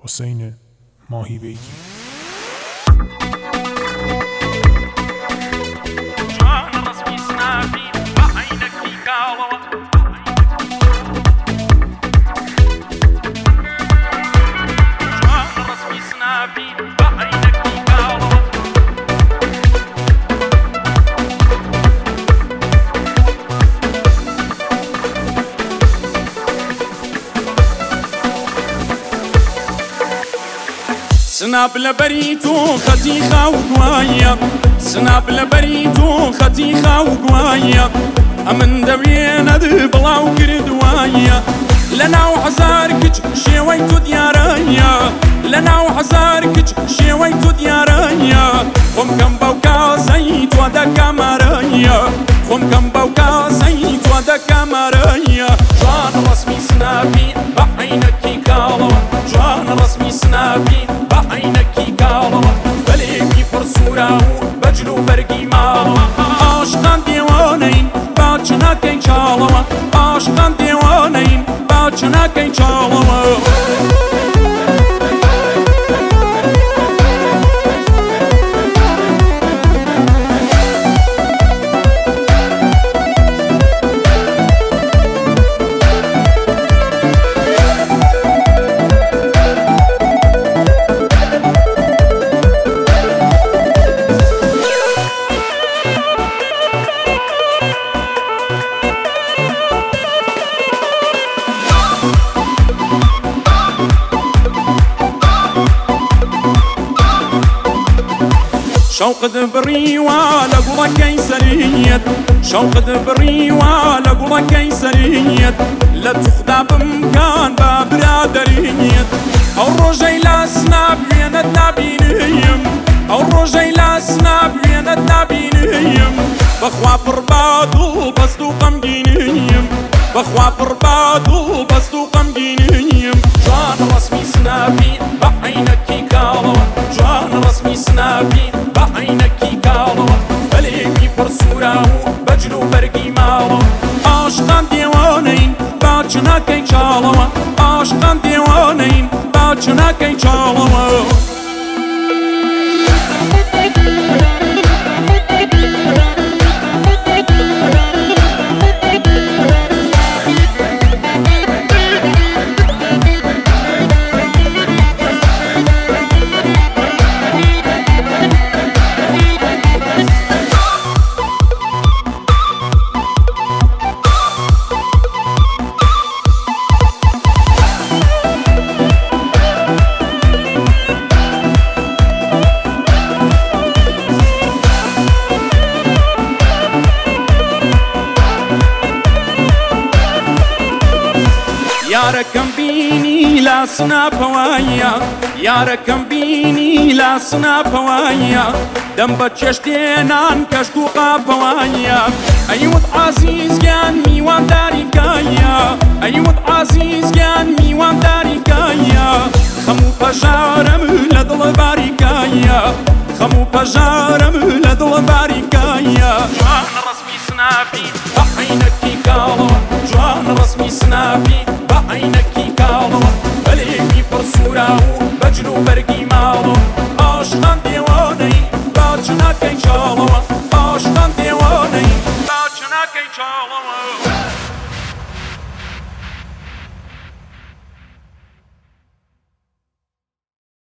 حسین ماهی بیگی. سناب لبريتو خطيخة وقوايا، سناب لبريتو خطيخة وقوايا، أمن دوينا دبلا وكردوايا، لنا وحزاركج شويتو دياريا، لنا وحزاركج شويتو دياريا، خم كم بوكا زيت ودا كاماريا، خم كم بوكا زيت ودا كاماريا، جوان رسمي سنابي بعينك كالوا، جوان رسمي سنابي بعينك كالوا، بليكي فرسورا بجلو برقي مالوا، عاشقان ديوانين باچنا كي چالوا، عاشقان ديوانين باچنا كي چالوا. شوق دبري ولا قوة كيسرية، شوق دبري ولا قوة كيسرية، لا تخدع بمكان ببرادرية، أو رجي لا سناب وين النبينيم، أو رجي لا سناب وين النبينيم، بخوا بربادو بستو قمجينيم، بخوا بربادو بستو قمجينيم، جوان رسمي سنابي بعينك كالوا، جوان رسمي سنابي بعينك كالوا، بليكي فرسورا بجلو برقي مالوا، عاشقان ديوانين باچنا كي چالوا، عاشقان ديوانين باچنا كي چالوا. ياركم بيني لا سناب هوايا، ياركم بيني لا سناب هوايا، دم بتششتينان كشكو قاب هوايا، أيوة عزيز كان ميوان داري كايا، أيوة عزيز كان ميوان داري كايا، خمو بجارم لدل باري كايا، خمو بجارم لدل باري كايا، جوان رسمي سنابي بعينك كالوا، جوان رسمي سنابي بعينك